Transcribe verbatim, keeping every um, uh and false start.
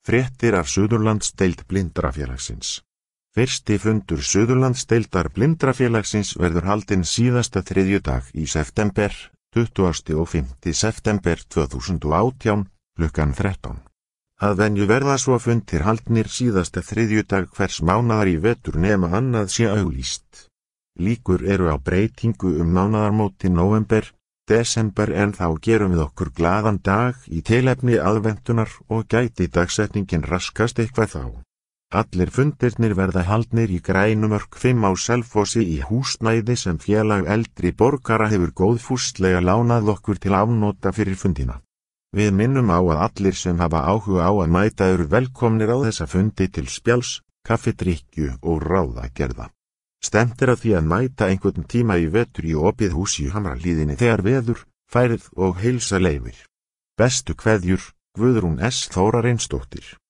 Fréttir af Suðurlandsdeild Blindrafélagsins. Fyrsti fundur Suðurlandsdeildar Blindrafélagsins verður haldinn síðasta þriðjudag í september, tuttugasta og fimmta september tvö þúsund og átján, klukkan þrettán. Að venju verða svo fundir haldnir síðasta þriðjudag hvers mánaðar í vetur nema annað sé auglýst. Líkur eru á breytingu um mánaðarmóti nóvember, desember en þá gerum við okkur glaðan dag í tilefni aðventunar og gæti dagsetningin raskast eitthvað þá. Allir fundirnir verða haldnir í Grænumörk fimm á Selfossi í húsnæði sem félag eldri borgara hefur góðfúslega lánað okkur til afnota fyrir fundina. Við minnum á að allir sem hafa áhuga á að mæta eru velkomnir á þessa fundi til spjalls, kaffidrykkju og ráðagerða. Stefnt er að því að mæta einhvern tíma í vetur í opið hús í Hamrahlíðinni þegar veður, færð og heilsa leyfir. Bestu kveðjur, Guðrún S. Þórarinsdóttir.